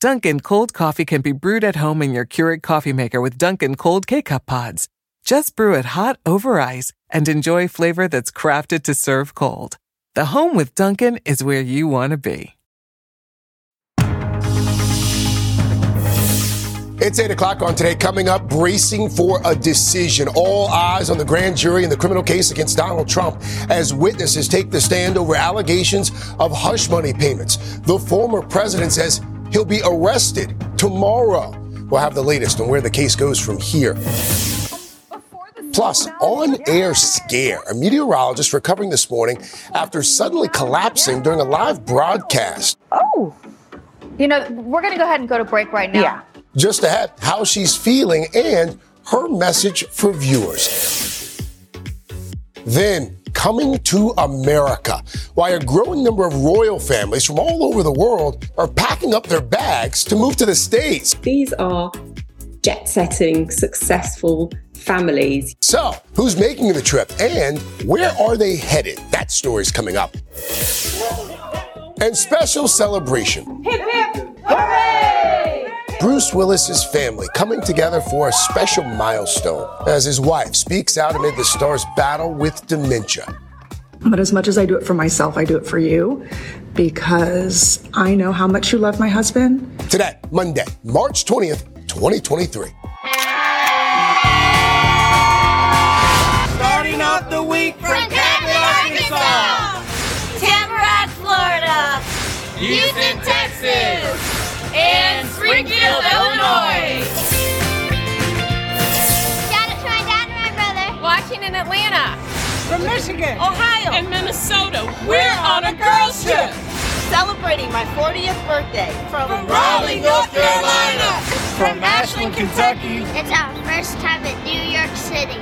Dunkin' cold coffee can be brewed at home in your Keurig coffee maker with Dunkin' cold K-Cup pods. Just brew it hot over ice and enjoy flavor that's crafted to serve cold. The home with Dunkin' is where you want to be. It's 8 o'clock on Today. Coming up, bracing for a decision. All eyes on the grand jury in the criminal case against Donald Trump as witnesses take the stand over allegations of hush money payments. The former president says he'll be arrested tomorrow. We'll have the latest on where the case goes from here. Plus, on-air scare. A meteorologist recovering this morning after suddenly collapsing during a live broadcast. Oh. You know, we're going to go ahead and go to break right now. Yeah. Just ahead, how she's feeling and her message for viewers. Then, coming to America, why a growing number of royal families from all over the world are packing up their bags to move to the States. These are jet-setting, successful families. So, who's making the trip and where are they headed? That story's coming up. And special celebration. Hip, hip, hooray! Bruce Willis's family coming together for a special milestone as his wife speaks out amid the star's battle with dementia. But as much as I do it for myself, I do it for you because I know how much you love my husband. Today, Monday, March 20th, 2023. Starting off the week from Campbell, Arkansas, Tamarack, Florida, Houston, Texas, and Springfield, Illinois. Shout out to my dad and my brother. Watching in Atlanta, From Michigan, Ohio, and Minnesota, we're on a girls trip. Celebrating my 40th birthday From Raleigh, North Carolina, from Ashland, Kentucky. It's our first time in New York City.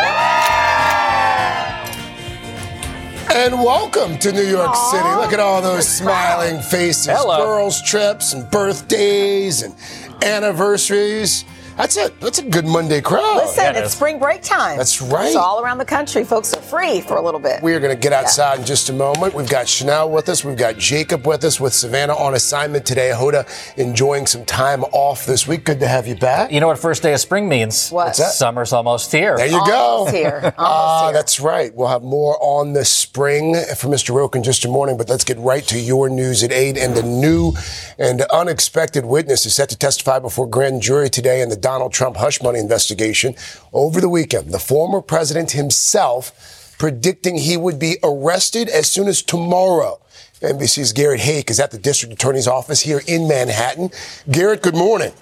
And welcome to New York City. Look at all those smiling faces. Hello. Girls' trips and birthdays and anniversaries. That's a good Monday crowd. Listen, it's spring break time. That's right. So all around the country, folks are free for a little bit. We are going to get outside in just a moment. We've got Chanel with us. We've got Jacob with us, with Savannah on assignment today. Hoda enjoying some time off this week. Good to have you back. You know what first day of spring means? What? What's that? Summer's almost here. There you go. Almost here. Almost here. That's right. We'll have more on the spring from Mr. Roque in just a morning, but let's get right to your news at 8. And the new and unexpected witness is set to testify before grand jury today in the Donald Trump hush money investigation. Over the weekend, the former president himself predicting he would be arrested as soon as tomorrow. NBC's Garrett Haake is at the district attorney's office here in Manhattan. Garrett, good morning.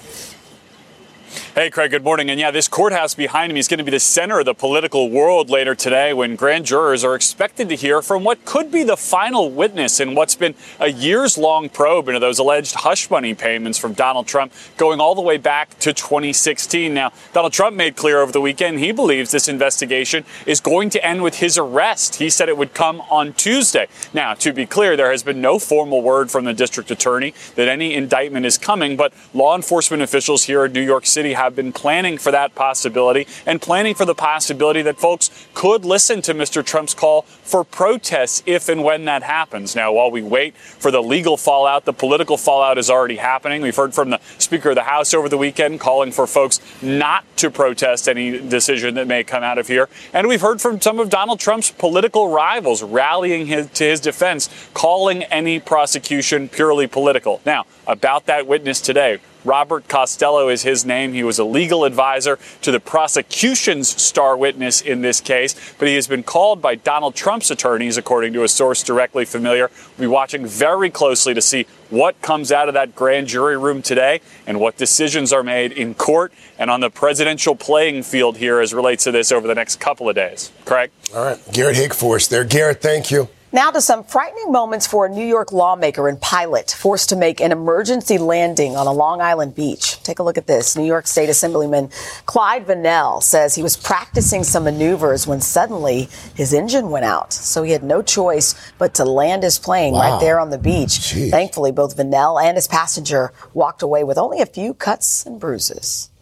Hey, Craig, good morning. And yeah, this courthouse behind me is going to be the center of the political world later today when grand jurors are expected to hear from what could be the final witness in what's been a years-long probe into those alleged hush money payments from Donald Trump going all the way back to 2016. Now, Donald Trump made clear over the weekend he believes this investigation is going to end with his arrest. He said it would come on Tuesday. Now, to be clear, there has been no formal word from the district attorney that any indictment is coming, but law enforcement officials here in New York City have been planning for that possibility and planning for the possibility that folks could listen to Mr. Trump's call for protests if and when that happens. Now, while we wait for the legal fallout, the political fallout is already happening. We've heard from the Speaker of the House over the weekend calling for folks not to protest any decision that may come out of here. And we've heard from some of Donald Trump's political rivals rallying to his defense, calling any prosecution purely political. Now, about that witness today, Robert Costello is his name. He was a legal advisor to the prosecution's star witness in this case, but he has been called by Donald Trump's attorneys, according to a source directly familiar. We'll be watching very closely to see what comes out of that grand jury room today and what decisions are made in court and on the presidential playing field here as relates to this over the next couple of days. Craig? All right. Garrett Haake for us there. Garrett, thank you. Now to some frightening moments for a New York lawmaker and pilot forced to make an emergency landing on a Long Island beach. Take a look at this. New York State Assemblyman Clyde Vannell says he was practicing some maneuvers when suddenly his engine went out. So he had no choice but to land his plane right there on the beach. Jeez. Thankfully, both Vannell and his passenger walked away with only a few cuts and bruises.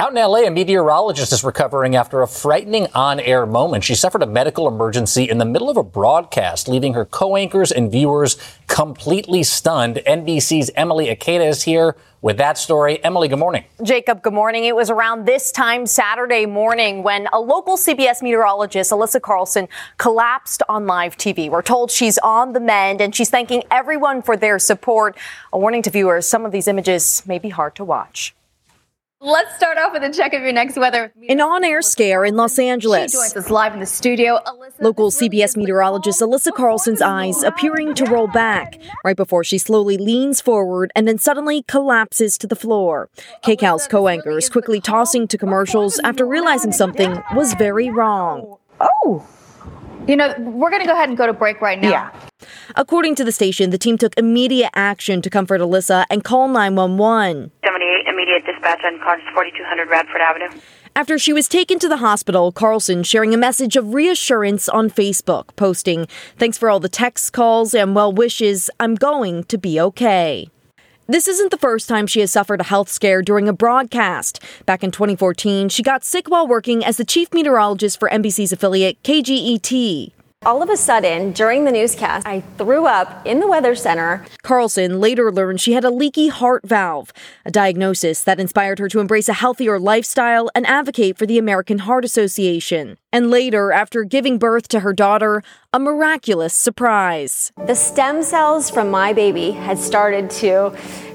Out in L.A., a meteorologist is recovering after a frightening on-air moment. She suffered a medical emergency in the middle of a broadcast, leaving her co-anchors and viewers completely stunned. NBC's Emily Ikeda is here with that story. Emily, good morning. Jacob, good morning. It was around this time Saturday morning when a local CBS meteorologist, Alyssa Carlson, collapsed on live TV. We're told she's on the mend and she's thanking everyone for their support. A warning to viewers, some of these images may be hard to watch. Let's start off with a check of your next weather. An on-air scare in Los Angeles. She joins us live in the studio. Local CBS meteorologist Alyssa Carlson's eyes appearing to roll back right before she slowly leans forward and then suddenly collapses to the floor. KCAL's co-anchors quickly tossing to commercials after realizing something was very wrong. Oh! You know, we're going to go ahead and go to break right now. Yeah. According to the station, the team took immediate action to comfort Alyssa and call 911. 78 immediate dispatch on cars 4200 Radford Avenue. After she was taken to the hospital, Carlson sharing a message of reassurance on Facebook, posting, "Thanks for all the texts, calls, and well wishes. I'm going to be okay." This isn't the first time she has suffered a health scare during a broadcast. Back in 2014, she got sick while working as the chief meteorologist for NBC's affiliate KGET. All of a sudden, during the newscast, I threw up in the weather center. Carlson later learned she had a leaky heart valve, a diagnosis that inspired her to embrace a healthier lifestyle and advocate for the American Heart Association. And later, after giving birth to her daughter, a miraculous surprise. The stem cells from my baby had started to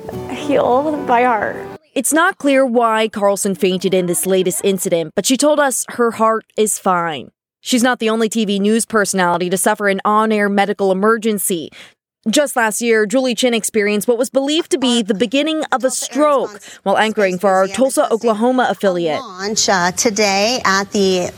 heal my heart. It's not clear why Carlson fainted in this latest incident, but she told us her heart is fine. She's not the only TV news personality to suffer an on-air medical emergency. Just last year, Julie Chen experienced what was believed to be the beginning of a stroke while anchoring for our Tulsa, Oklahoma affiliate. Launch today at the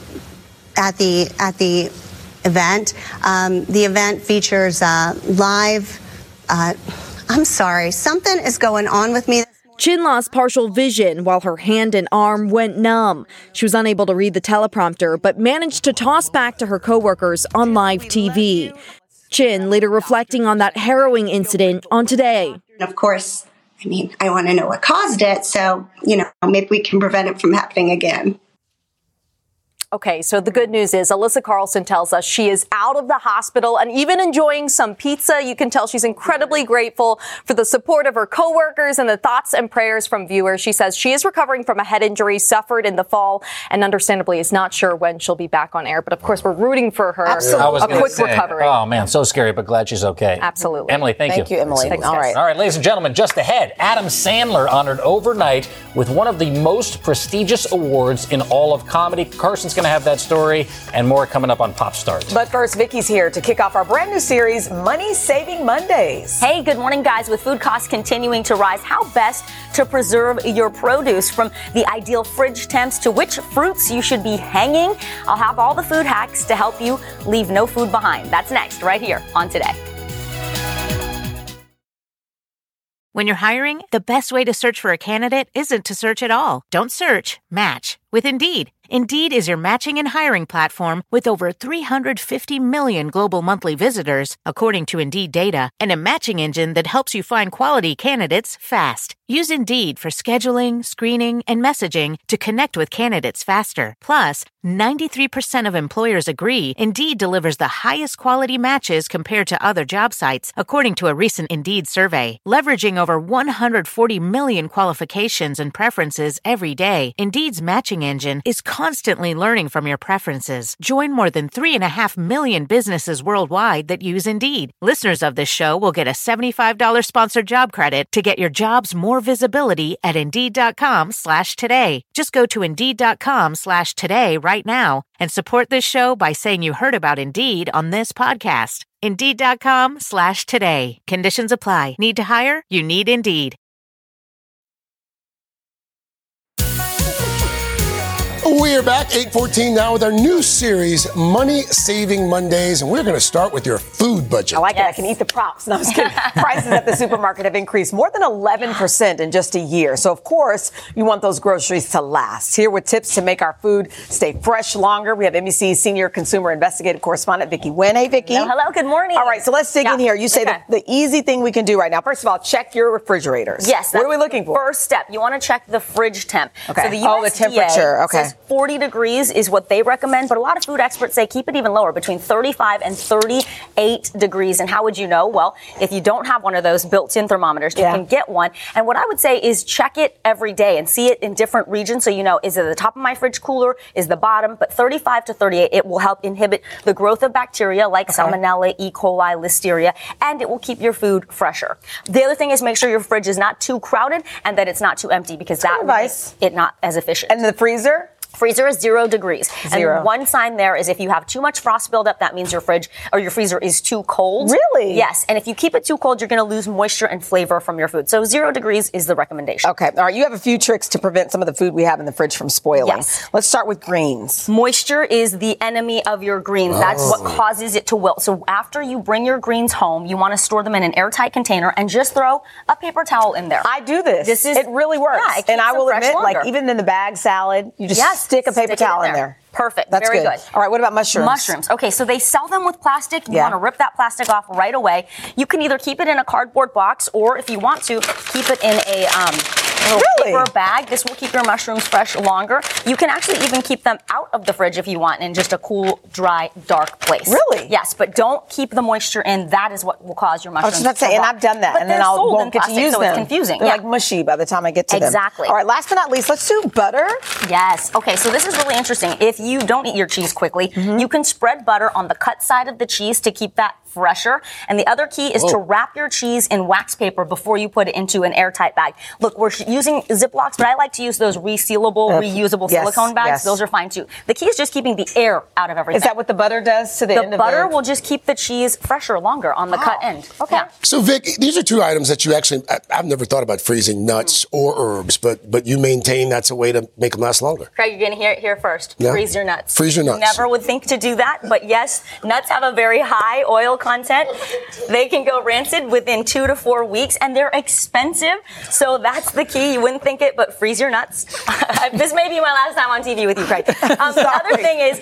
event. The event features live. I'm sorry, something is going on with me. Chen lost partial vision while her hand and arm went numb. She was unable to read the teleprompter, but managed to toss back to her coworkers on live TV. Chen later reflecting on that harrowing incident on Today. Of course, I want to know what caused it, so, maybe we can prevent it from happening again. Okay, so the good news is Alyssa Carlson tells us she is out of the hospital and even enjoying some pizza. You can tell she's incredibly grateful for the support of her coworkers and the thoughts and prayers from viewers. She says she is recovering from a head injury suffered in the fall and understandably is not sure when she'll be back on air. But of course, we're rooting for her a quick recovery. Oh, man, so scary, but glad she's okay. Absolutely. Emily, thank you. Thank you, Emily. Thanks, All guys. right. All right, ladies and gentlemen, just ahead, Adam Sandler honored overnight with one of the most prestigious awards in all of comedy. Carson's going to have that story and more coming up on Pop Start. But first, Vicky's here to kick off our brand new series, Money Saving Mondays. Hey, good morning, guys. With food costs continuing to rise, how best to preserve your produce? From the ideal fridge temps to which fruits you should be hanging, I'll have all the food hacks to help you leave no food behind. That's next, right here on Today. When you're hiring, the best way to search for a candidate isn't to search at all. Don't search, match with Indeed. Indeed is your matching and hiring platform with over 350 million global monthly visitors, according to Indeed data, and a matching engine that helps you find quality candidates fast. Use Indeed for scheduling, screening, and messaging to connect with candidates faster. Plus, 93% of employers agree Indeed delivers the highest quality matches compared to other job sites, according to a recent Indeed survey. Leveraging over 140 million qualifications and preferences every day, Indeed's matching engine is constantly learning from your preferences. Join more than 3.5 million businesses worldwide that use Indeed. Listeners of this show will get a $75 sponsored job credit to get your jobs more visibility at Indeed.com/today. Just go to Indeed.com/today right now and support this show by saying you heard about Indeed on this podcast. Indeed.com/today. Conditions apply. Need to hire? You need Indeed. We are back, 8:14 now, with our new series, Money Saving Mondays, and we're going to start with your food budget. I like it. I can eat the props. No, I was kidding. Prices at the supermarket have increased more than 11% in just a year. So, of course, you want those groceries to last. Here with tips to make our food stay fresh longer, we have NBC's senior consumer investigative correspondent, Vicki Nguyen. Hey, Vicki. Hello. Good morning. All right, so let's dig in here. You say the easy thing we can do right now. First of all, check your refrigerators. Yes. What are we looking for? First step, you want to check the fridge temp. Okay. So the the temperature. Okay. Says 40 degrees is what they recommend, but a lot of food experts say keep it even lower, between 35 and 38 degrees. And how would you know? Well, if you don't have one of those built-in thermometers, you can get one. And what I would say is check it every day and see it in different regions so you know, is it the top of my fridge cooler, is the bottom? But 35 to 38, it will help inhibit the growth of bacteria like Salmonella, E. coli, Listeria, and it will keep your food fresher. The other thing is make sure your fridge is not too crowded and that it's not too empty, because that makes it not as efficient. And the freezer? Freezer is 0 degrees. 0. And one sign there is if you have too much frost buildup, that means your fridge or your freezer is too cold. Really? Yes. And if you keep it too cold, you're going to lose moisture and flavor from your food. So 0 degrees is the recommendation. Okay. All right. You have a few tricks to prevent some of the food we have in the fridge from spoiling. Yes. Let's start with greens. Moisture is the enemy of your greens. That's what causes it to wilt. So after you bring your greens home, you want to store them in an airtight container and just throw a paper towel in there. I do this. It really works. Yeah, and I will admit, like even in the bag salad, you just stick a paper towel in there. Perfect. That's Very good. All right. What about mushrooms? Mushrooms. Okay. So they sell them with plastic. You want to rip that plastic off right away. You can either keep it in a cardboard box, or if you want to, keep it in a little paper bag. This will keep your mushrooms fresh longer. You can actually even keep them out of the fridge if you want, in just a cool, dry, dark place. Really? Yes, but don't keep the moisture in. That is what will cause your mushrooms. I was just about to say, and I've done that, but and then I won't get to use so them. It's confusing. They're like mushy by the time I get to them. Exactly. All right. Last but not least, let's do butter. Yes. Okay. So this is really interesting. If you don't eat your cheese quickly, you can spread butter on the cut side of the cheese to keep that fresher. And the other key is to wrap your cheese in wax paper before you put it into an airtight bag. Look, we're using Ziplocs, but I like to use those resealable, reusable silicone bags. Yes. Those are fine too. The key is just keeping the air out of everything. Is that what the butter does to the end of the butter will just keep the cheese fresher longer on the cut end. Okay. Yeah. So, Vic, these are two items that you actually, I've never thought about freezing nuts or herbs, but you maintain that's a way to make them last longer. Craig, you're going to hear it here first. Yeah. Freeze your nuts. Freeze your nuts. Never would think to do that, but yes, nuts have a very high oil content. They can go rancid within 2 to 4 weeks, and they're expensive. So that's the key. You wouldn't think it, but freeze your nuts. This may be my last time on TV with you, Craig. The other thing is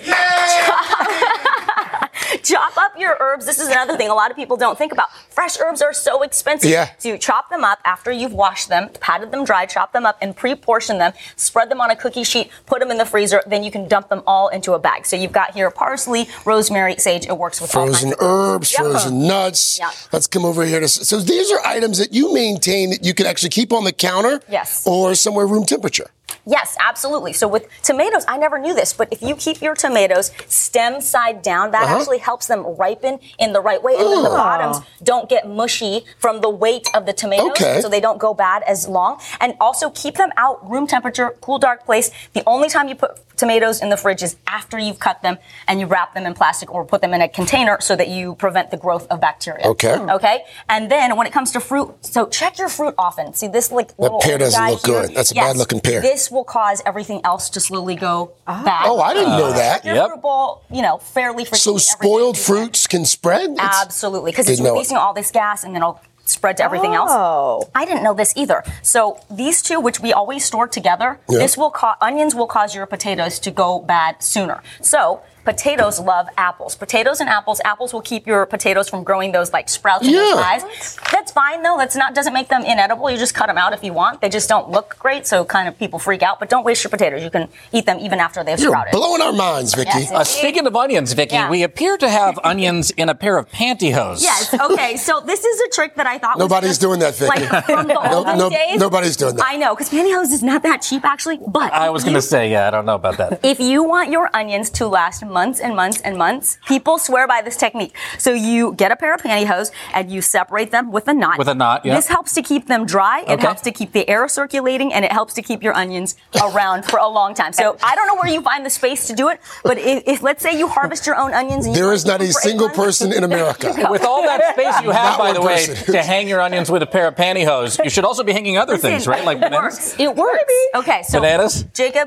chop up your herbs. This is another thing a lot of people don't think about. Fresh herbs are so expensive. Yeah. So you chop them up after you've washed them, patted them dry, chop them up, and pre-portion them, spread them on a cookie sheet, put them in the freezer, then you can dump them all into a bag. So you've got here parsley, rosemary, sage. It works with frozen herbs, frozen nuts. Yep. Let's come over here. So these are items that you maintain that you can actually keep on the counter or somewhere room temperature. Yes, absolutely. So with tomatoes, I never knew this, but if you keep your tomatoes stem side down, that actually helps them ripen in the right way. And then the bottoms don't get mushy from the weight of the tomatoes, so they don't go bad as long. And also keep them out room temperature, cool, dark place. The only time you put tomatoes in the fridge is after you've cut them and you wrap them in plastic or put them in a container so that you prevent the growth of bacteria. Okay. And then when it comes to fruit, so check your fruit often. See this little pear doesn't look good. That's a bad looking pear. This will cause everything else to slowly go bad. Oh, I didn't know that. Your fruit bowl, fairly frequently. So spoiled fruits can spread? Absolutely, because it's releasing all this gas and then it'll spread to everything else. I didn't know this either. So these two, which we always store together, onions will cause your potatoes to go bad sooner. So potatoes love apples. Potatoes and apples will keep your potatoes from growing those like sprouts in their size. That's fine though. Doesn't make them inedible. You just cut them out if you want. They just don't look great, so kind of people freak out. But don't waste your potatoes. You can eat them even after they've sprouted. You're blowing our minds, Vicki. Yes, speaking of onions, Vicki, we appear to have onions in a pair of pantyhose. Yes. Okay. So this is a trick that I thought nobody's doing that, Vicki. Like from the olden days. Nobody's doing that. I know, because pantyhose is not that cheap actually. But I was going to say, I don't know about that. If you want your onions to last months and months and months, people swear by this technique. So you get a pair of pantyhose and you separate them with a knot. With a knot, yeah. This helps to keep them dry. It helps to keep the air circulating, and it helps to keep your onions around for a long time. So I don't know where you find the space to do it, but if let's say you harvest your own onions, and there is not a single person in America with all that space you have, by the way, to hang your onions with a pair of pantyhose. You should also be hanging other things, right? Like bananas. It works. Okay, so bananas. Jacob,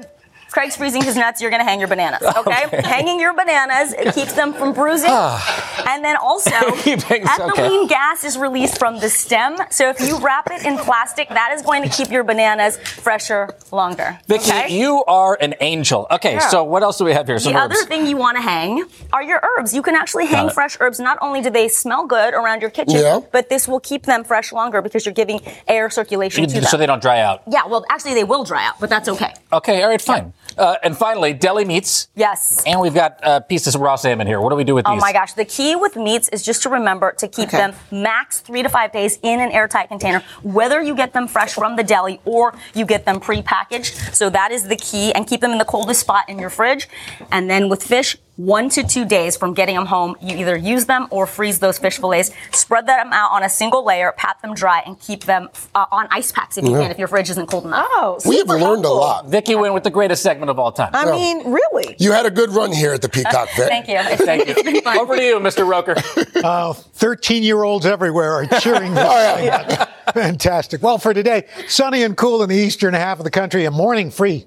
Craig's freezing his nuts. You're going to hang your bananas. Okay? Hanging your bananas, it keeps them from bruising. And then also, ethylene gas is released from the stem. So if you wrap it in plastic, that is going to keep your bananas fresher longer. Vicky, you are an angel. Okay, so what else do we have here? Some the herbs. other thing you want to hang are your herbs. You can actually hang fresh herbs. Not only do they smell good around your kitchen, but this will keep them fresh longer because you're giving air circulation to them. So they don't dry out. Yeah, well, actually, they will dry out, but that's okay. Okay, all right, fine. And finally, deli meats. Yes. And we've got pieces of raw salmon here. What do we do with these? Oh, my gosh. The key with meats is just to remember to keep them max 3 to 5 days in an airtight container, whether you get them fresh from the deli or you get them pre-packaged. So that is the key. And keep them in the coldest spot in your fridge. And then with fish, 1 to 2 days from getting them home, you either use them or freeze those fish fillets. Spread them out on a single layer, pat them dry, and keep them on ice packs if you can, if your fridge isn't cold enough. Oh, we have learned a lot. Vicky went with the greatest segment of all time. I mean, really? You had a good run here at the Peacock Vet. Thank you. Thank you. Over to you, Mr. Roker. 13-year-olds everywhere are cheering this thing. Fantastic. Well, for today, sunny and cool in the eastern half of the country, a morning freeze,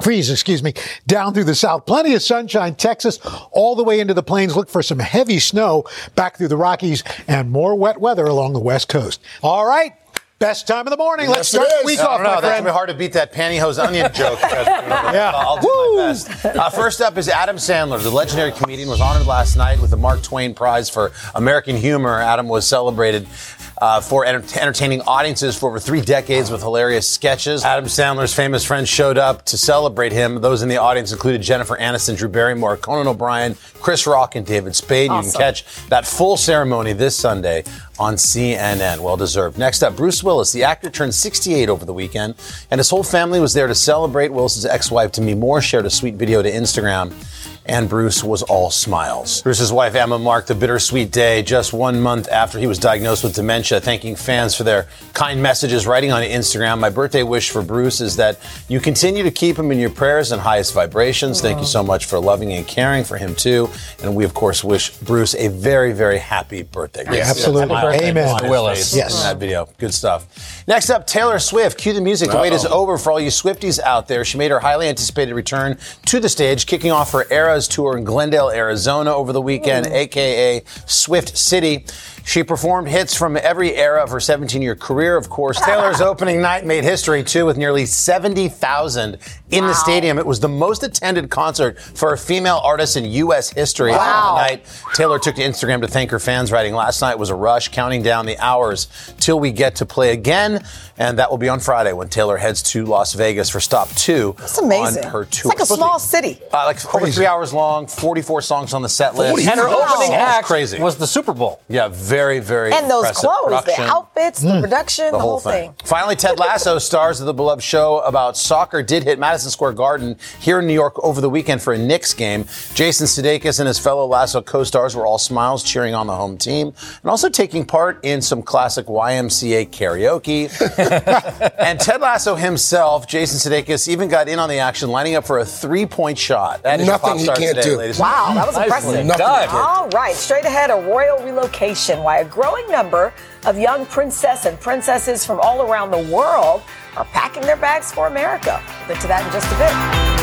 down through the south. Plenty of sunshine, Texas, all the way into the plains. Look for some heavy snow back through the Rockies and more wet weather along the west coast. All right. Best time of the morning. Let's start the week off, my friend. That's going to be hard to beat that pantyhose onion joke. I'll do my best. First up is Adam Sandler. The legendary comedian was honored last night with the Mark Twain Prize for American Humor. Adam was celebrated for entertaining audiences for over 3 decades with hilarious sketches. Adam Sandler's famous friends showed up to celebrate him. Those in the audience included Jennifer Aniston, Drew Barrymore, Conan O'Brien, Chris Rock, and David Spade. Awesome. You can catch that full ceremony this Sunday on CNN. Well deserved. Next up, Bruce Willis. The actor turned 68 over the weekend, and his whole family was there to celebrate. Willis's ex-wife, Demi Moore, shared a sweet video to Instagram, and Bruce was all smiles. Bruce's wife, Emma, marked the bittersweet day just 1 month after he was diagnosed with dementia, thanking fans for their kind messages, writing on Instagram, "My birthday wish for Bruce is that you continue to keep him in your prayers and highest vibrations. Thank you so much for loving and caring for him, too. And we, of course, wish Bruce a very, very happy birthday." Yeah, absolutely. Amen. Willis. Yes. In that video. Good stuff. Next up, Taylor Swift. Cue the music. The wait is over for all you Swifties out there. She made her highly anticipated return to the stage, kicking off her Eras tour in Glendale, Arizona over the weekend, a.k.a. Swift City. She performed hits from every era of her 17-year career, of course. Taylor's opening night made history, too, with nearly 70,000 in the stadium. It was the most attended concert for a female artist in U.S. history. Wow. The night, Taylor took to Instagram to thank her fans, writing, "Last night was a rush, counting down the hours till we get to play again." And that will be on Friday when Taylor heads to Las Vegas for Stop 2 That's amazing. on her tour. It's like a small city. Over 3 hours long, 44 songs on the set list. And her opening act crazy. was the Super Bowl. Yeah, very, very And those impressive clothes, production. the outfits, the production, the whole thing. Finally, Ted Lasso, stars of the beloved show about soccer, did hit Madison Square Garden here in New York over the weekend for a Knicks game. Jason Sudeikis and his fellow Lasso co-stars were all smiles, cheering on the home team, and also taking part in some classic YMCA karaoke. And Ted Lasso himself, Jason Sudeikis, even got in on the action, lining up for a 3-point shot. That is Nothing he can't today, do. ladies. Wow, that was impressive. All right, straight ahead, a royal relocation. Why a growing number of young princess and princesses from all around the world are packing their bags for America. We'll get to that in just a bit.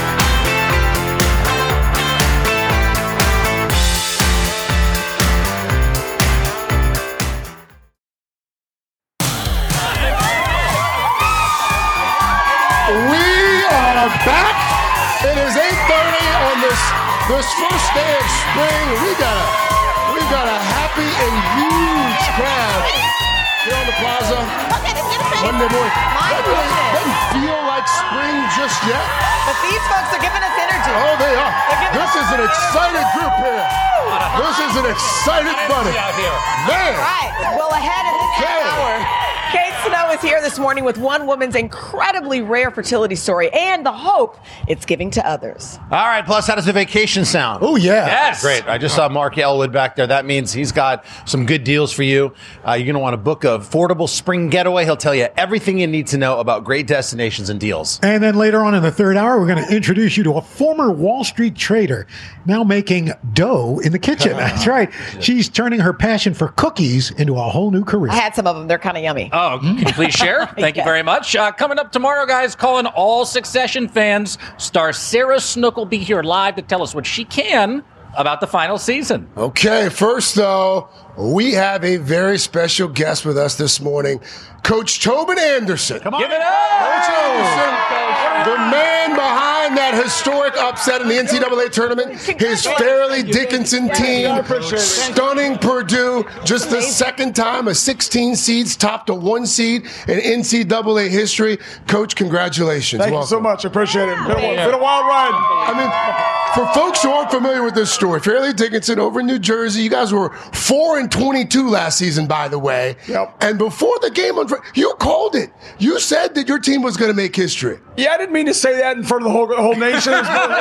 We are back. It is 8:30 on this first day of spring. We got a happy and huge crowd here on the plaza. Monday morning. Doesn't feel like spring just yet. But these folks are giving us energy. Oh, they are. This is an excited group here. This is an excited bunny. Man. All right. Well, ahead in this hour, Kate Snow is here this morning with one woman's incredibly rare fertility story and the hope it's giving to others. All right, plus how does the vacation sound? Oh, yeah. Yes. Great. I just saw Mark Elwood back there. That means he's got some good deals for you. You're going to want to book an affordable spring getaway. He'll tell you everything you need to know about great destinations and deals. And then later on in the third hour, we're going to introduce you to a former Wall Street trader now making dough in the kitchen. That's right. She's turning her passion for cookies into a whole new career. I had some of them. They're kind of yummy. Oh, Can you please share? Thank you very much. Coming up tomorrow, guys, calling all Succession fans. Star Sarah Snook will be here live to tell us what she can about the final season. Okay, first, though, we have a very special guest with us this morning, Coach Tobin Anderson. Come on. Give it up! Coach Anderson, the man behind that historic upset in the NCAA tournament, his Fairleigh Dickinson team, stunning Purdue, just the second time a 16 seeds topped a 1 seed in NCAA history. Coach, congratulations. Thank you so much. I appreciate it. It's been a wild ride. I mean, for folks who aren't familiar with this story, Fairleigh Dickinson over in New Jersey, you guys were 4-22 last season, by the way. Yep. And before the game on you called it. You said that your team was going to make history. Yeah, I didn't mean to say that in front of the whole nation.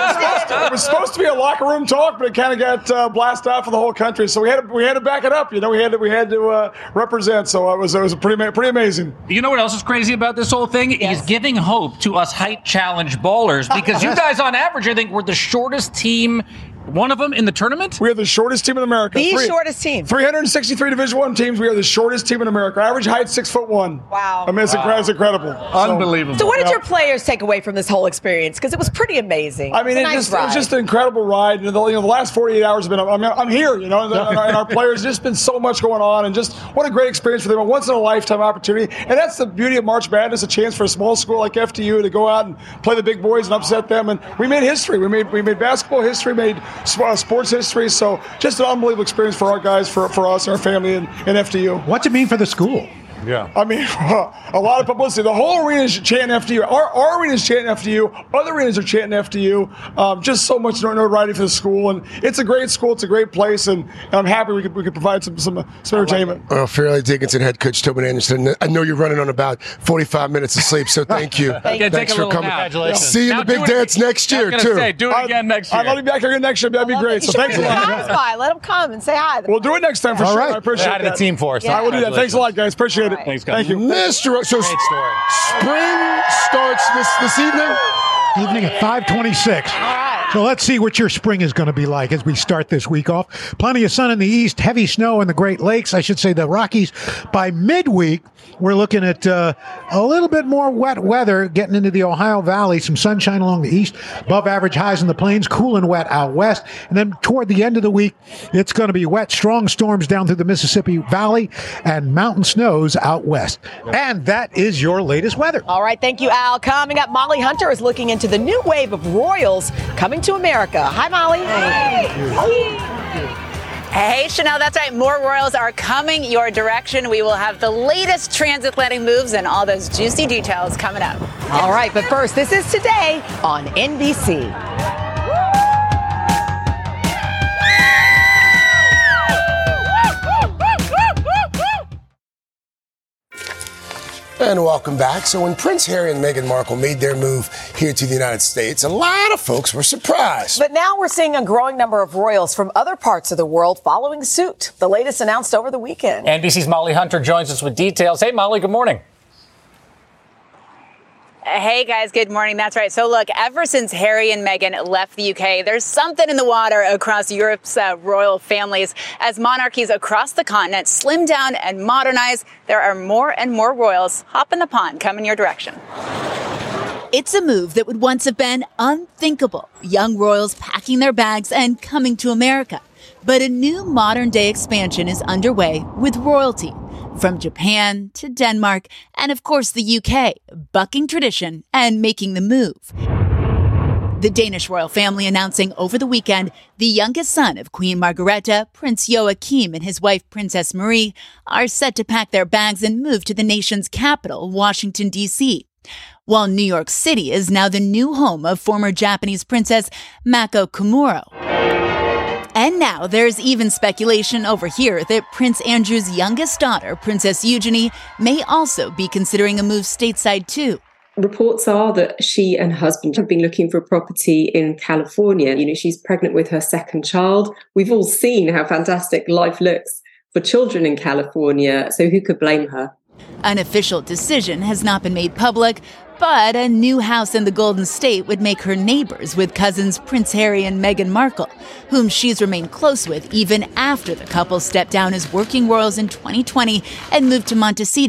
It was supposed to be a locker room talk, but it kind of got blasted out for the whole country. So we had to back it up. You know, we had to represent. So it was pretty amazing. You know what else is crazy about this whole thing? Yes. He's giving hope to us height challenge ballers because you guys, on average, I think, were the shortest team. One of them in the tournament? We are the shortest team in America. Shortest team. 363 Division I teams. We are the shortest team in America. Average height 6'1". Wow. I mean, it's incredible. Unbelievable. So what did your players take away from this whole experience? Because it was pretty amazing. I mean, it was just an incredible ride. The last 48 hours have been. I'm here. You know, and our players. Just been so much going on, and just what a great experience for them. A once in a lifetime opportunity, and that's the beauty of March Madness. A chance for a small school like FDU to go out and play the big boys and upset them. And we made history. We made basketball history. Made sports history. So just an unbelievable experience for our guys, for us, our family, and FDU. What's it mean for the school? Yeah. I mean, a lot of publicity. The whole arena is chanting FDU. Our arena is chanting FDU. Other arenas are chanting FDU. Just so much notoriety for the school. And it's a great school. It's a great place. And I'm happy we could provide some entertainment. Fairleigh Dickinson head coach Tobin Anderson. I know you're running on about 45 minutes of sleep, so thank you. Thanks for coming. Congratulations. See you in the big dance next year, too. Do it again next year. I'll be back here next year. That'd be great. So thanks a lot. Let them come and say hi. We'll do it next time for sure. I appreciate that. The team for us. I will do that. Thanks a lot, guys. Appreciate it. Thanks, guys. Thank you. Mr. So spring starts this evening? Evening at 5:26. So let's see what your spring is going to be like as we start this week off. Plenty of sun in the east, heavy snow in the Great Lakes, I should say the Rockies. By midweek, we're looking at a little bit more wet weather getting into the Ohio Valley, some sunshine along the east, above average highs in the plains, cool and wet out west. And then toward the end of the week, it's going to be wet, strong storms down through the Mississippi Valley and mountain snows out west. And that is your latest weather. All right, thank you, Al. Coming up, Molly Hunter is looking into the new wave of royals coming to America. Hi, Molly. Hey, Chanel, that's right. More royals are coming your direction. We will have the latest transatlantic moves and all those juicy details coming up. All right, but first, this is Today on NBC. And welcome back. So when Prince Harry and Meghan Markle made their move here to the United States, a lot of folks were surprised. But now we're seeing a growing number of royals from other parts of the world following suit. The latest announced over the weekend. NBC's Molly Hunter joins us with details. Hey, Molly, good morning. Hey, guys, good morning. That's right. So, look, ever since Harry and Meghan left the UK, there's something in the water across Europe's royal families. As monarchies across the continent slim down and modernize, there are more and more royals hopping the pond coming your direction. It's a move that would once have been unthinkable. Young royals packing their bags and coming to America. But a new modern-day expansion is underway with royalty. From Japan to Denmark, and of course the UK, bucking tradition and making the move. The Danish royal family announcing over the weekend the youngest son of Queen Margrethe, Prince Joachim, and his wife Princess Marie are set to pack their bags and move to the nation's capital, Washington, D.C., while New York City is now the new home of former Japanese Princess Mako Komuro. And now there's even speculation over here that Prince Andrew's youngest daughter, Princess Eugenie, may also be considering a move stateside too. Reports are that she and her husband have been looking for a property in California. You know, she's pregnant with her second child. We've all seen how fantastic life looks for children in California, so who could blame her? An official decision has not been made public, but a new house in the Golden State would make her neighbors with cousins Prince Harry and Meghan Markle, whom she's remained close with even after the couple stepped down as working royals in 2020 and moved to Montecito,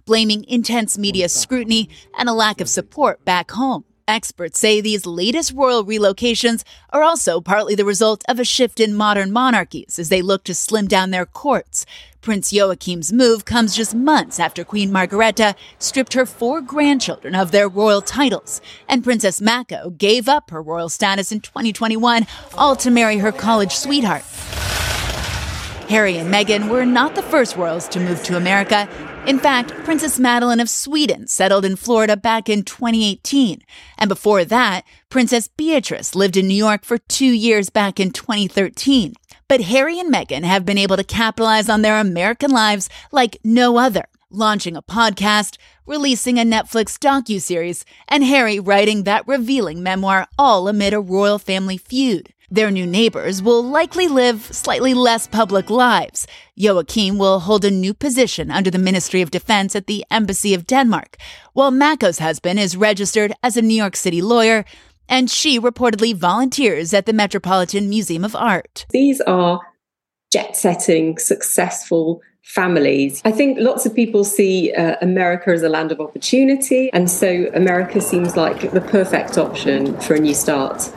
blaming intense media scrutiny and a lack of support back home. Experts say these latest royal relocations are also partly the result of a shift in modern monarchies as they look to slim down their courts. Prince Joachim's move comes just months after Queen Margrethe stripped her 4 grandchildren of their royal titles, and Princess Mako gave up her royal status in 2021, all to marry her college sweetheart. Harry and Meghan were not the first royals to move to America. In fact, Princess Madeleine of Sweden settled in Florida back in 2018. And before that, Princess Beatrice lived in New York for 2 years back in 2013. But Harry and Meghan have been able to capitalize on their American lives like no other, launching a podcast, releasing a Netflix docuseries, and Harry writing that revealing memoir, all amid a royal family feud. Their new neighbors will likely live slightly less public lives. Joachim will hold a new position under the Ministry of Defense at the Embassy of Denmark, while Mako's husband is registered as a New York City lawyer, and she reportedly volunteers at the Metropolitan Museum of Art. These are jet-setting, successful families. I think lots of people see America as a land of opportunity, and so America seems like the perfect option for a new start.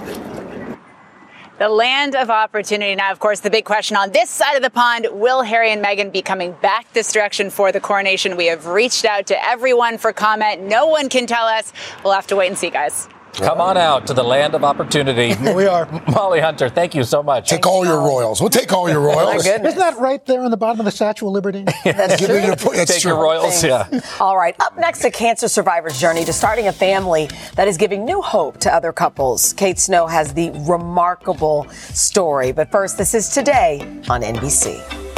The land of opportunity. Now, of course, the big question on this side of the pond, will Harry and Meghan be coming back this direction for the coronation? We have reached out to everyone for comment. No one can tell us. We'll have to wait and see, guys. Come on out to the land of opportunity. Here we are. Molly Hunter, thank you so much. Take all your royals. We'll take all your royals. Isn't that right there on the bottom of the Statue of Liberty? That's true. Take your royals, Thanks. yeah. All right. Up next, a cancer survivor's journey to starting a family that is giving new hope to other couples. Kate Snow has the remarkable story. But first, this is Today on NBC.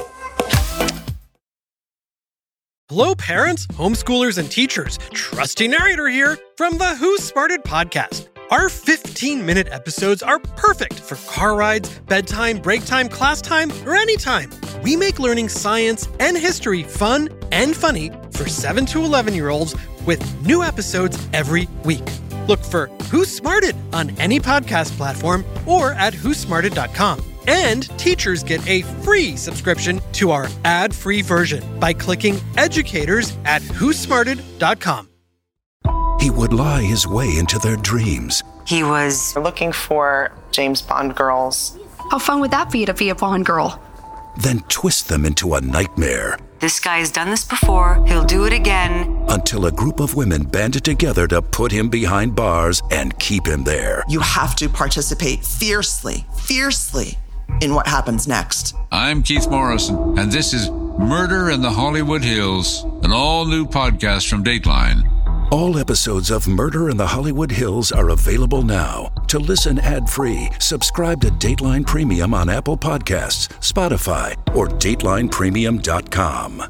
Hello, parents, homeschoolers, and teachers. Trusty narrator here from the Who Smarted podcast. Our 15-minute episodes are perfect for car rides, bedtime, break time, class time, or anytime. We make learning science and history fun and funny for 7 to 11-year-olds with new episodes every week. Look for Who Smarted on any podcast platform or at whosmarted.com. And teachers get a free subscription to our ad-free version by clicking educators at whosmarted.com. He would lie his way into their dreams. He was looking for James Bond girls. How fun would that be to be a Bond girl? Then twist them into a nightmare. This guy has done this before. He'll do it again. Until a group of women banded together to put him behind bars and keep him there. You have to participate fiercely in what happens next. I'm Keith Morrison, and this is Murder in the Hollywood Hills, an all-new podcast from Dateline. All episodes of Murder in the Hollywood Hills are available now. To listen ad-free, subscribe to Dateline Premium on Apple Podcasts, Spotify, or DatelinePremium.com.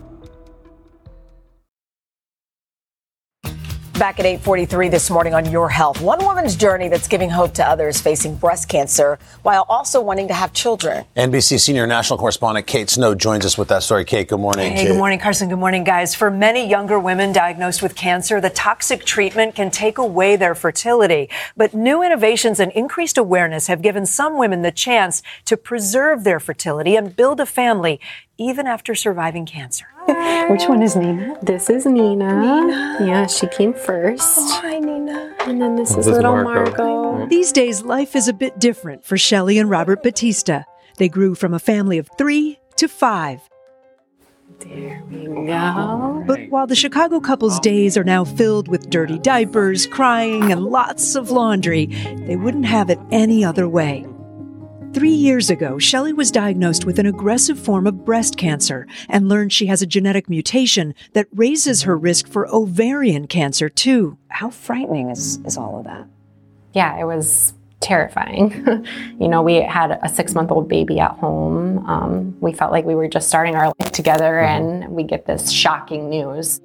Back at 8:43 this morning on Your Health. One woman's journey that's giving hope to others facing breast cancer while also wanting to have children. NBC senior national correspondent Kate Snow joins us with that story. Kate, good morning. Hey, good morning, Carson. Good morning, guys. For many younger women diagnosed with cancer, the toxic treatment can take away their fertility. But new innovations and increased awareness have given some women the chance to preserve their fertility and build a family even after surviving cancer. Which one is Nina? This is Nina. Yeah, she came first. Oh, hi, Nina. And then this is little Margot. These days, life is a bit different for Shelley and Robert Batista. They grew from a family of 3 to 5. There we go. But while the Chicago couple's days are now filled with dirty diapers, crying, and lots of laundry, they wouldn't have it any other way. 3 years ago, Shelley was diagnosed with an aggressive form of breast cancer and learned she has a genetic mutation that raises her risk for ovarian cancer, too. How frightening is all of that? Yeah, it was terrifying. We had a 6-month-old baby at home. We felt like we were just starting our life together, and we get this shocking news.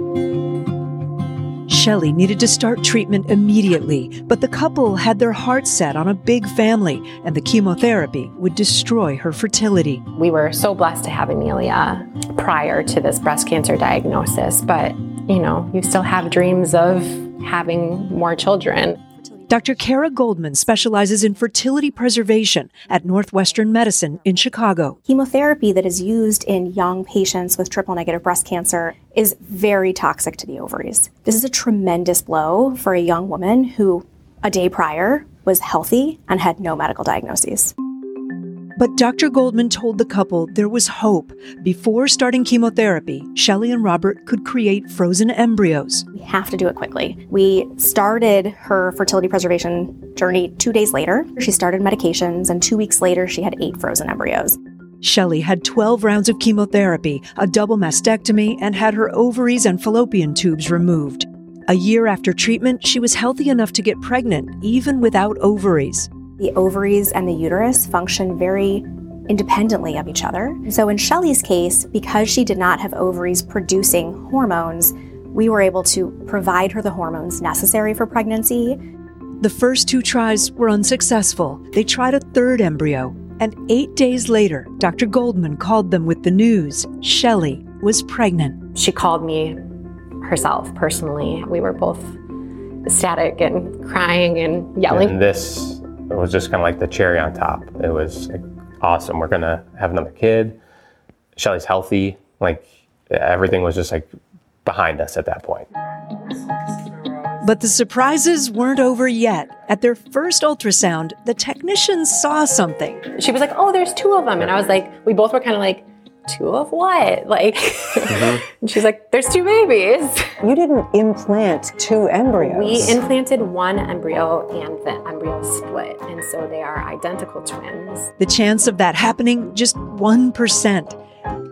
Shelley needed to start treatment immediately, but the couple had their hearts set on a big family, and the chemotherapy would destroy her fertility. We were so blessed to have Amelia prior to this breast cancer diagnosis, but, you still have dreams of having more children. Dr. Kara Goldman specializes in fertility preservation at Northwestern Medicine in Chicago. Chemotherapy that is used in young patients with triple-negative breast cancer is very toxic to the ovaries. This is a tremendous blow for a young woman who, a day prior, was healthy and had no medical diagnoses. But Dr. Goldman told the couple there was hope. Before starting chemotherapy, Shelley and Robert could create frozen embryos. We have to do it quickly. We started her fertility preservation journey 2 days later. She started medications, and 2 weeks later, she had 8 frozen embryos. Shelley had 12 rounds of chemotherapy, a double mastectomy, and had her ovaries and fallopian tubes removed. A year after treatment, she was healthy enough to get pregnant, even without ovaries. The ovaries and the uterus function very independently of each other. So in Shelley's case, because she did not have ovaries producing hormones, we were able to provide her the hormones necessary for pregnancy. The first 2 tries were unsuccessful. They tried a 3rd embryo, and 8 days later, Dr. Goldman called them with the news. Shelley was pregnant. She called me herself personally. We were both ecstatic and crying and yelling. And this was just kind of like the cherry on top. It was like, awesome. We're going to have another kid. Shelley's healthy. Like everything was just like behind us at that point. But the surprises weren't over yet. At their first ultrasound, the technicians saw something. She was like, oh, there's 2 of them. And I was like, we both were kind of like, 2 of what? Like, and she's like, there's 2 babies. You didn't implant 2 embryos. We implanted 1 embryo and the embryo split. And so they are identical twins. The chance of that happening, just 1%.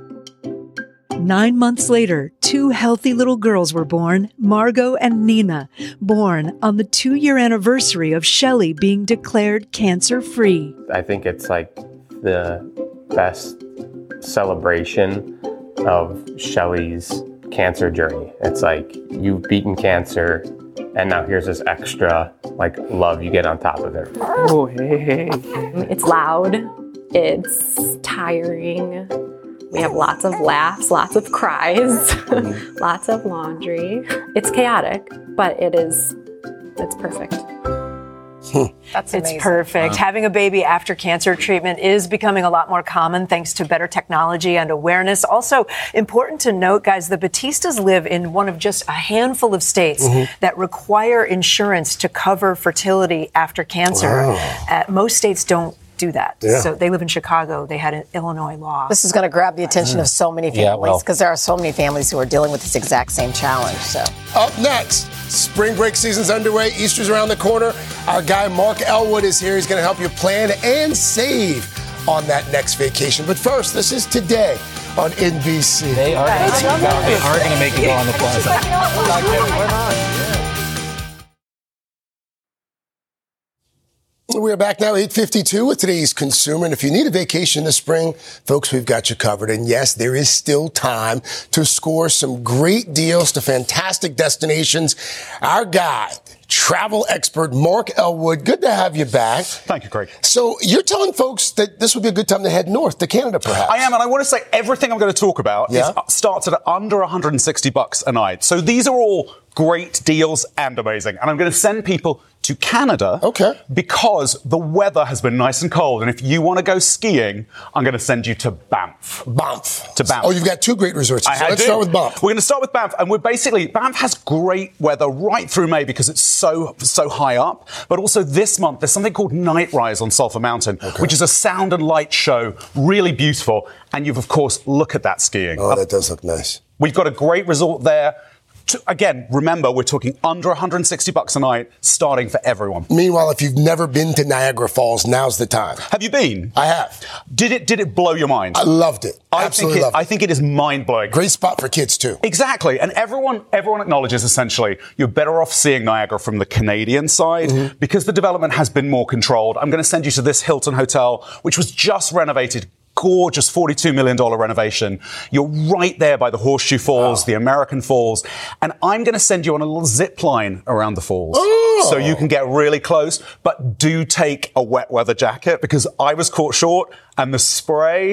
9 months later, 2 healthy little girls were born, Margot and Nina, born on the 2-year anniversary of Shelley being declared cancer-free. I think it's like the best celebration of Shelley's cancer journey. It's like you've beaten cancer, and now here's this extra like love you get on top of it. Oh, hey. It's loud. It's tiring. We have lots of laughs, lots of cries, lots of laundry. It's chaotic, but it's perfect. That's amazing. It's perfect. Wow. Having a baby after cancer treatment is becoming a lot more common thanks to better technology and awareness. Also, important to note, guys, the Batistas live in one of just a handful of states that require insurance to cover fertility after cancer. Wow. Most states don't do that. Yeah. So they live in Chicago. They had an Illinois law. This is going to grab the attention of so many families because there are so many families who are dealing with this exact same challenge. So up next, spring break season's underway. Easter's around the corner. Our guy Mark Elwood is here. He's going to help you plan and save on that next vacation. But first, this is Today on NBC. They are going to make you go on the plaza. Why not? We're back now, 8:52 with today's Consumer. And if you need a vacation this spring, folks, we've got you covered. And yes, there is still time to score some great deals to fantastic destinations. Our guy, travel expert Mark Elwood, good to have you back. Thank you, Craig. So you're telling folks that this would be a good time to head north to Canada, perhaps? I am, and I want to say everything I'm going to talk about starts at under $160 a night. So these are all great deals and amazing. And I'm going to send people to Canada because the weather has been nice and cold. And if you want to go skiing, I'm going to send you to Banff. To Banff. Oh, you've got 2 great resorts. So let's start with Banff. We're going to start with Banff. And Banff has great weather right through May because it's so high up. But also this month, there's something called Night Rise on Sulphur Mountain, which is a sound and light show, really beautiful. And you've, of course, look at that skiing. Oh, that does look nice. We've got a great resort there. Again, remember, we're talking under $160 a night, starting for everyone. Meanwhile, if you've never been to Niagara Falls, now's the time. Have you been? I have. Did it blow your mind? I loved it. Absolutely loved it. I think it is mind-blowing. Great spot for kids, too. Exactly. And everyone acknowledges, essentially, you're better off seeing Niagara from the Canadian side because the development has been more controlled. I'm going to send you to this Hilton Hotel, which was just renovated. Gorgeous $42 million renovation. You're right there by the Horseshoe Falls, the American Falls. And I'm going to send you on a little zip line around the falls. So you can get really close. But do take a wet weather jacket because I was caught short and the spray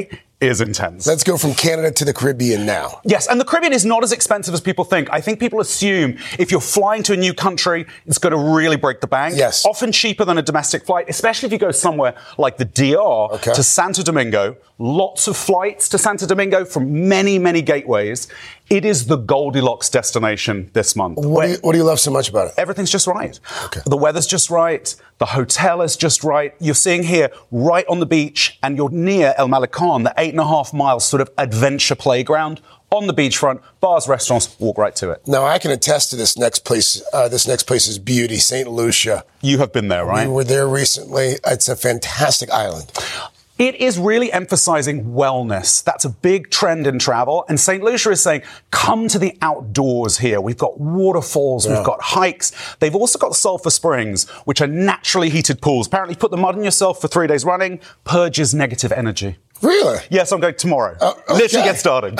is intense. Let's go from Canada to the Caribbean now. Yes, and the Caribbean is not as expensive as people think. I think people assume if you're flying to a new country, it's going to really break the bank. Yes. Often cheaper than a domestic flight, especially if you go somewhere like the DR to Santo Domingo. Lots of flights to Santo Domingo from many, many gateways. It is the Goldilocks destination this month. What do you love so much about it? Everything's just right. Okay. The weather's just right. The hotel is just right. You're seeing here right on the beach, and you're near El Malecon, the 8.5 mile sort of adventure playground on the beachfront. Bars, restaurants, walk right to it. Now, I can attest to this next place. This next place's beauty, St. Lucia. You have been there, right? We were there recently. It's a fantastic island. It is really emphasizing wellness. That's a big trend in travel. And St. Lucia is saying, come to the outdoors here. We've got waterfalls, we've got hikes. They've also got sulfur springs, which are naturally heated pools. Apparently, put the mud on yourself for 3 days running, purges negative energy. Really? Yes, I'm going tomorrow. Literally get started.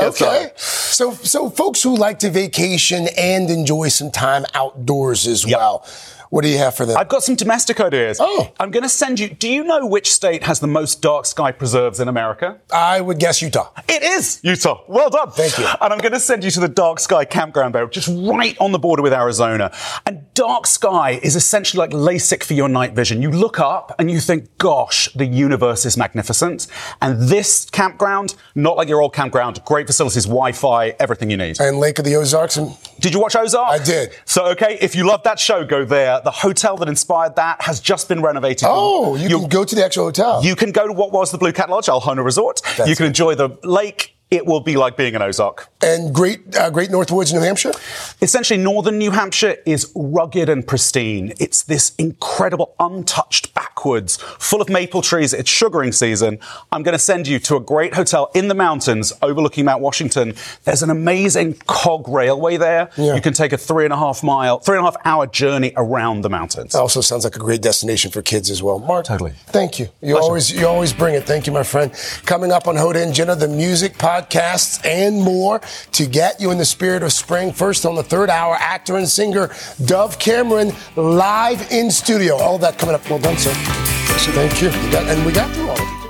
So folks who like to vacation and enjoy some time outdoors as well. What do you have for them? I've got some domestic ideas. I'm going to send you. Do you know which state has the most dark sky preserves in America? I would guess Utah. It is Utah. Well done. Thank you. And I'm going to send you to the Dark Sky Campground there, just right on the border with Arizona. And dark sky is essentially like LASIK for your night vision. You look up and you think, gosh, the universe is magnificent. And this campground, not like your old campground, great facilities, Wi-Fi, everything you need. And Lake of the Ozarks. Did you watch Ozark? I did. So, okay, if you love that show, go there. The hotel that inspired that has just been renovated. Oh, you can go to the actual hotel. You can go to what was the Blue Cat Lodge, Alhona Resort. You can enjoy the lake. It will be like being in Ozark. And Great Northwoods, New Hampshire? Essentially, northern New Hampshire is rugged and pristine. It's this incredible, untouched backwoods, full of maple trees. It's sugaring season. I'm going to send you to a great hotel in the mountains overlooking Mount Washington. There's an amazing cog railway there. You can take a 3.5 hour journey around the mountains. It also sounds like a great destination for kids as well. Mark, totally. Thank you. You always bring it. Thank you, my friend. Coming up on Hoda and Jenna, the music podcasts and more to get you in the spirit of spring. First on the third hour, actor and singer Dove Cameron live in studio. All that coming up. Well done, sir. Thank you. We got through all of it.